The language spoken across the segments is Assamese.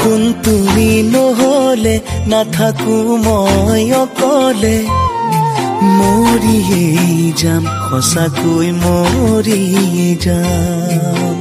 সোণ তুমি নহলে নাথাকো মই অকলে মৰিয়ে যাম সঁচাকৈ মৰি যাম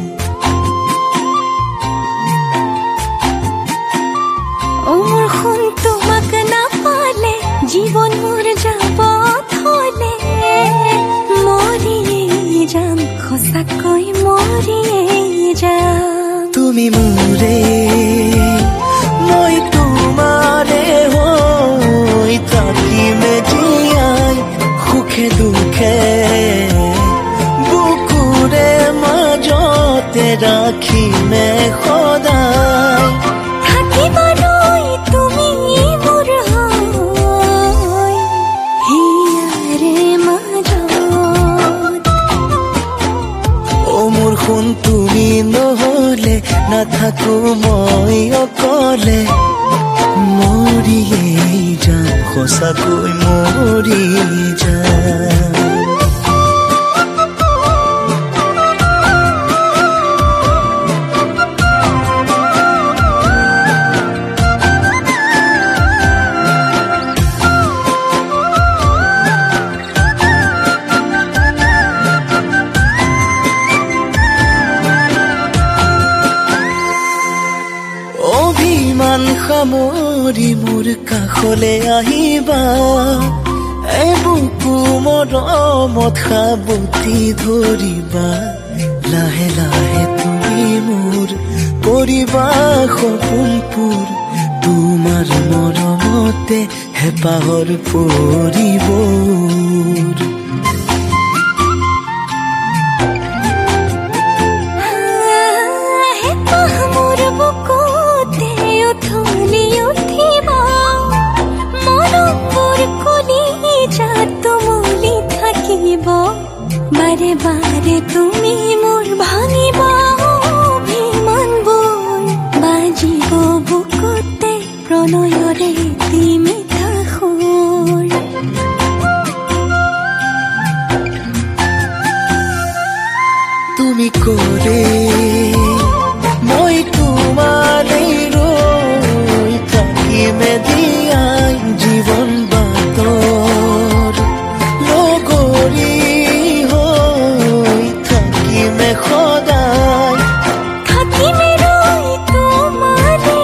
মোৰ সোণ তোমাক নাপালে জীৱন মোৰ যাব থলে মৰিয়ে যাম সঁচাকৈ মৰিয়ে যাম তুমি মোৰে মই তোমাৰে হৈ থাকিমে জীয়াই সুখে দুখে বুকুৰে মাজতে ৰাখিমে সদায় থাকিবলৈ তুমি মোৰ হৈ হিয়াৰে মাজত অ মোৰ সোণ তুমি নহলে নাথাকো মই অকলে মৰিয়ে যাম সঁচাকৈ মৰি যাম অভিমান সামৰি মোৰ কাষলে আহিবা বুকু মৰমত সাবতি ধৰিবা লাহে লাহে তুমি মোৰ কৰিবা সপোনপুৰ তোমাৰ মৰমতে হেঁপাহৰ পৰিবোৰ বাৰে বাৰে তুমি মোৰ ভাঙিবা অভিমানবোৰ বাজিব বুকুতে প্ৰণয়ৰে মিঠা সুৰ তুমি কৰে মই তোমাৰে ৰৈ থাকিমে দিয়াই জীৱন বাটৰ লগৰী হৈ থাকিমে সদায় থাকিমে ৰৈ তোমাৰে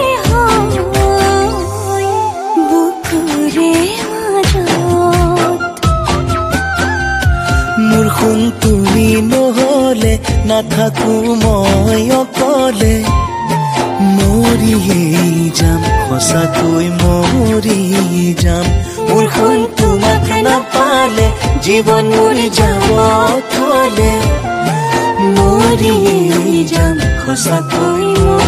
হৈ বুকুৰে মাজত মোৰ সোণ তুমি নহলে নাথাকো মই অকলে মৰিয়ে যাম সঁচাকৈ মৰি যাম মোৰ সোণ তোমাক নাপালে জীৱন মোৰ যাব থলে মৰিয়ে যাম সঁচাকৈ